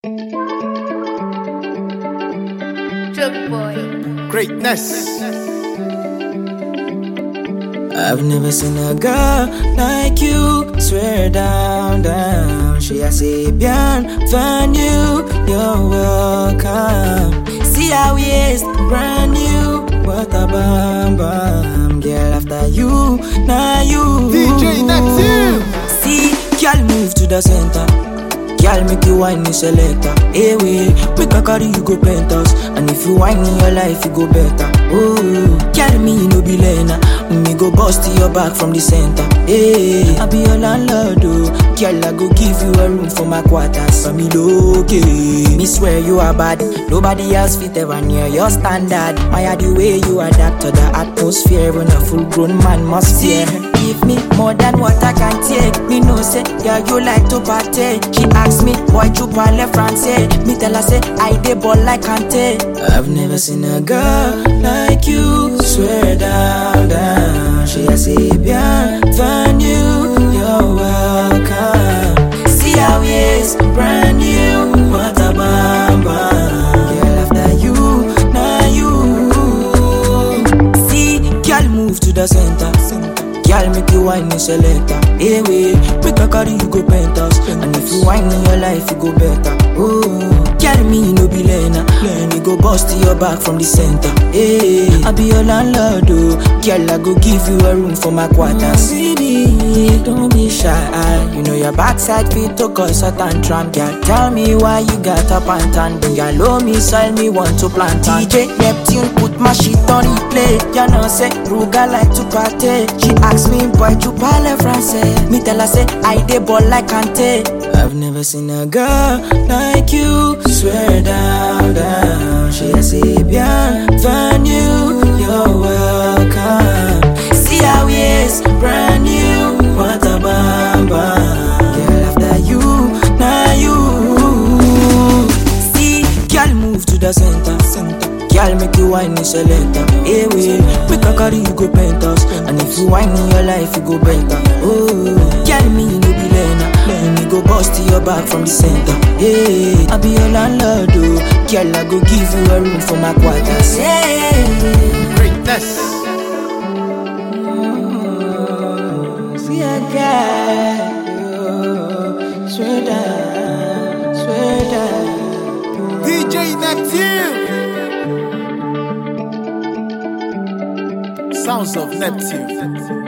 Drug boy. Greatness. I've never seen a girl like you. Swear down, down. She a Sabian, find you. You're welcome. See how we is, brand new. What a bam bam, girl. After you, now you. DJ Neptune. See, girl, move to the center. Girl, make you whine me selector. Hey, wait, make a carry you go penthouse. And if you whine in your life, you go better. Oh, girl, me no be learner. Me go bust to your back from the center. Hey, I be your landlord, oh. Girl, I go give you a room for my quarters. For me, okay. Me swear you are bad. Nobody else fit ever near your standard. My the way you adapt to the atmosphere when a full-grown man must fear. Give me more than what I can take. Me no say, yeah, you like to party. She ask me, why you parle français? Me tell her say, I dey ball like Kante. I've never seen a girl like you. Swear down, down. She a Sabian, find you. You're welcome. See how he is, brand new. What a bam bam. Girl, after you, now you. See, girl, move to the center. Girl, make you whine me selector. Hey, wait, make a carry you go penthouse. And if you whine in your life, you go better. Oh, girl, me no be learner. Me go bust to your back from the center. Hey, I be your landlord, oh. Girl, I go give you a room for my quarters. Baby, don't be shy. You know your backside fit to cause a tantrum. Girl, tell me why you got up and tan. Girl, owe me, sell me, want to plant. DJ Neptune, put my shit on replay. You know, say, Ruga like to party. She asked me, boy, you parle français. Me tell her, say, I dey ball like Kante. I've never seen a girl like you. Swear down, down. She a Sabian, find you. You're welcome. See how he is, brand new. What a bam bam. Girl, after you, now you. See, girl, move to the center. Girl, make you whine me selector. Hey, wait, make a carry you go penthouse. And if you whine in your life, you go better. Oh, girl, me no be learner. Me go bust to your back from the center. Hey, I be your landlord, oh. Girl, I go give you a room for my quarters. Hey, Greatness. see a girl, oh. Swear down, swear down. DJ Neptune. Sounds of Neptune.